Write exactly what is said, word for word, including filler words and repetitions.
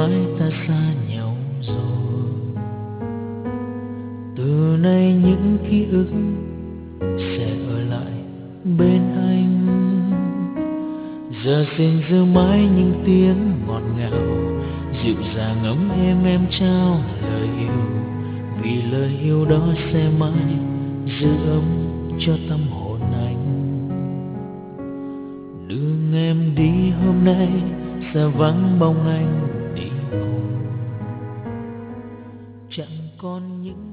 mai ta xa nhau rồi. Từ nay những ký ức sẽ ở lại bên anh. Giờ xin giữ mãi những tiếng ngọt ngào, dịu dàng ấm êm em trao lời yêu. Vì lời yêu đó sẽ mãi giữ ấm cho tâm hồn anh. Đường em đi hôm nay sẽ vắng bóng anh đi cùng, chẳng còn những